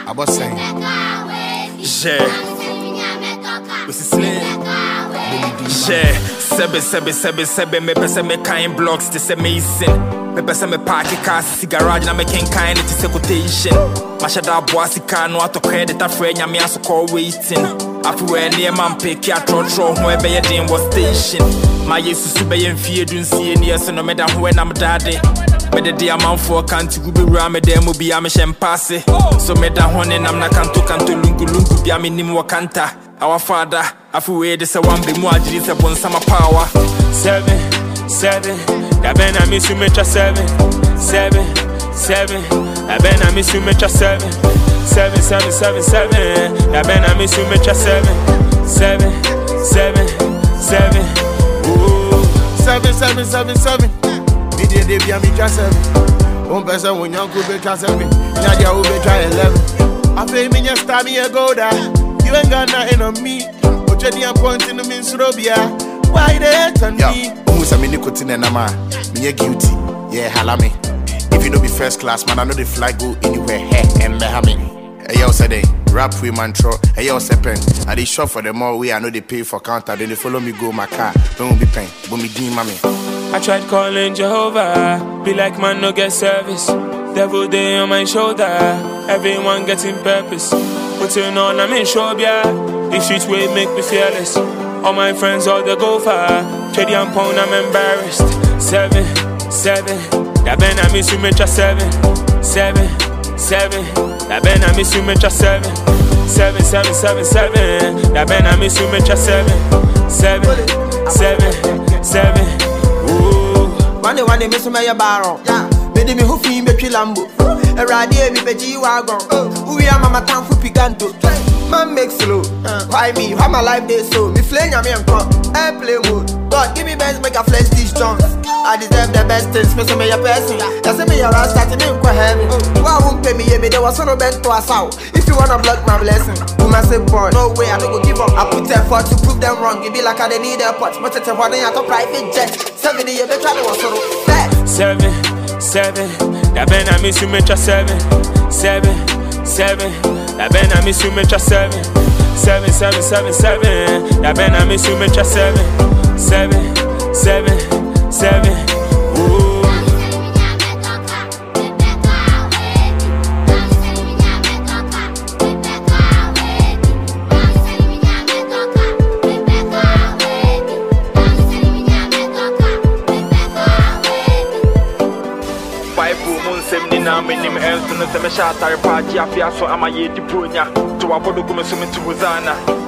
I was saying, yeah, what's his name? Yeah, sebe, me pese me kind blocks to say mason. Me pese me party cars, cigarage na me king kind it is a quotation. Mashada bossy car no auto credit a friend ya me aso call waiting. After when near man pick ya trotro whoever your day was station. My yesu be yen fear dun see near so no me dan when I'm daddy. Me the day man for can't go be ram dem be am shem passe. So me dan hone nam na kanto lungu be am nim wakanta. Our father, afu we de se one be mo agiri se bon sama power. 7, that ben I miss you metra 7, that ben I miss you metra 7, 7, that ben I miss you metra 7, 7, ooh. 7. Me dey be a metra 7. One person when you go be 7, Nadia will be try 11. I feel me just stab me a go there. You ain't got nothing on me. But you're the point in the means Robia. Why they hate on me? Almost a minute cutting and I'm me guilty. Yeah, halame. If you know be first class, man, I know the flag go anywhere. Hey, and behame. Hey, yo, say they rap with man tro. Hey, yo, say pen. I dey shop for them all way. I know they pay for counter. Then they follow me go my car. Don't be paying. But me dean, mommy. I tried calling Jehovah. Be like man, no get service. Devil day on my shoulder. Everyone getting purpose. Putting on, I'm in show, yeah. The streets way make me fearless. All my friends, all they go far. Teddy and Pound, I'm embarrassed. 7, that ben I miss you metra 7, that ben I miss you metra 7, 7, that ben I miss you metra 7, ooh. One day miss me a barrel. Made me who feel me Lambo. A radio me beji wagon. We are mama town for piganto. Man make slow. Why me? How my life day so? Me flame ya me and come. Airplay mode. God give me best make a flex these joints. I deserve the best things. Me say me a person. Ya say me a rasta starting me quite heavy. Why won't pay me? Me there was no bent to us out. If you wanna block my blessing, woman say boy, no way I don't go give up. I put effort to prove them wrong. It be like I they need airports. But it's a one I got private jet. 7 years better than was so bad. 7, that ben I miss you metra 7, that ben I miss you metra 7, 7, that ben I miss you metra 7, ooh. Now me name else to the Meshatari party. I feel so I'm a yeti punya to a bodu come to Huzana.